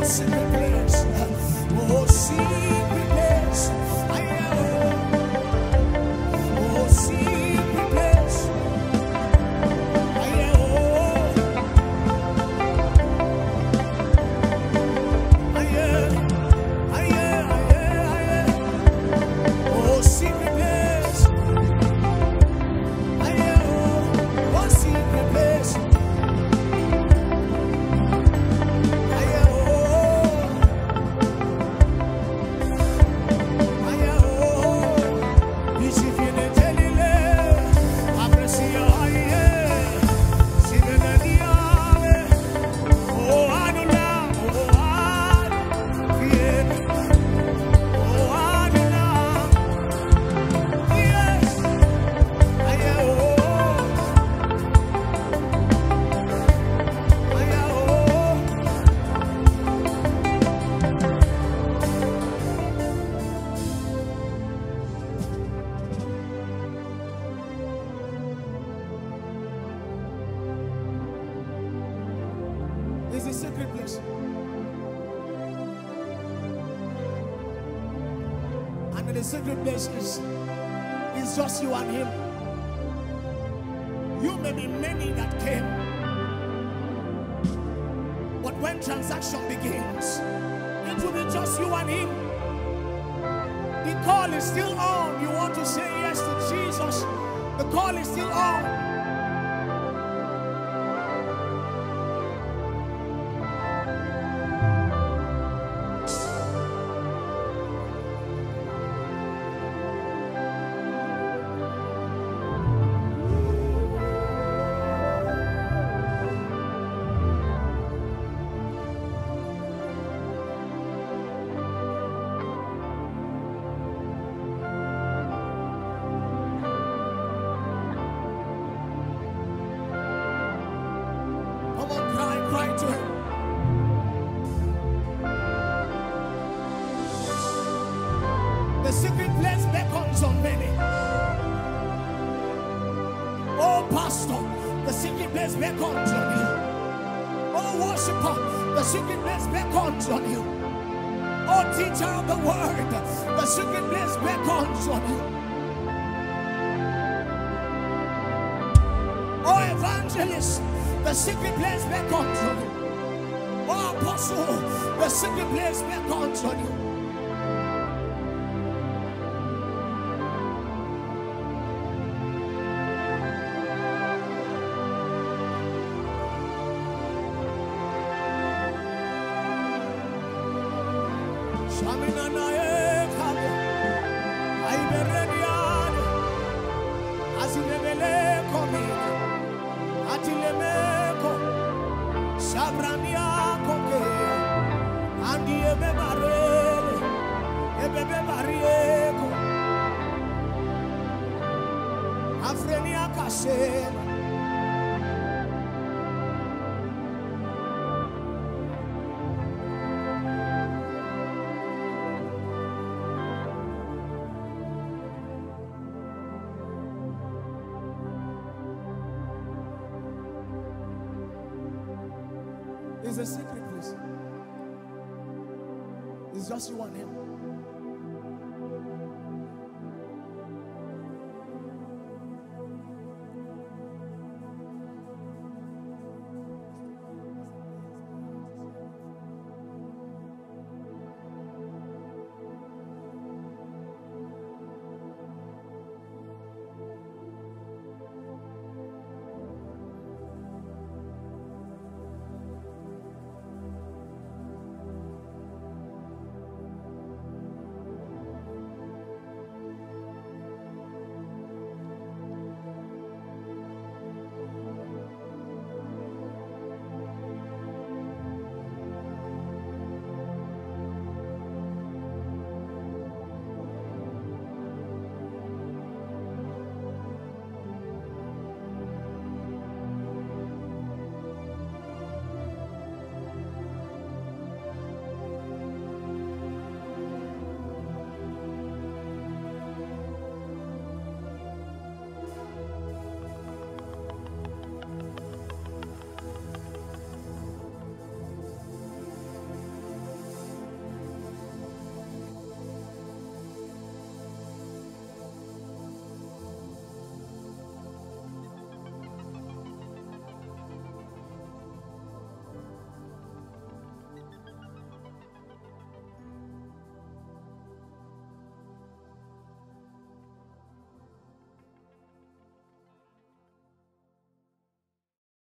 secret place. Oh, secret place. Oh, secret place. Oh, secret place. One secret place. This is a secret place. And in the secret place is just you and him. You may be many that came, but when transaction begins, it will be just you and him. The call is still on. You want to say yes to Jesus. The call is still on. Cry to him. The secret place beckons on many. Oh, pastor, the secret place beckons on you. Oh, worshiper, the secret place beckons on you. Oh, teacher of the word, the secret place beckons on you. Oh, evangelist, the secret place beckons on you. Oh, apostle, the secret place beckons on you. Shamina na ekabo, aiberediane, azilebele komine, atilemeko, sabrania koke, andi ebebe barrieko, afrenia kasema. It's a secret place. It's just you and him.